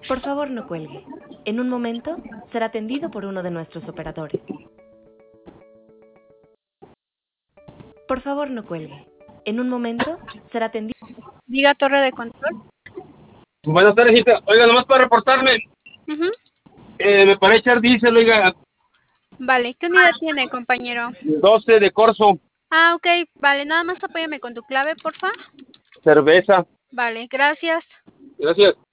Por favor, no cuelgue. En un momento será atendido por uno de nuestros operadores. Por favor, no cuelgue. En un momento será atendido. Diga torre de control. Buenas tardes, hijita. Oiga, nomás para reportarme. Ujú. Me parece echar diésel, oiga, Vale, ¿qué unidad tiene, compañero? 12 de Corso, Ah, ok, vale, nada más apóyame con tu clave, porfa. cerveza. Vale, gracias. Gracias.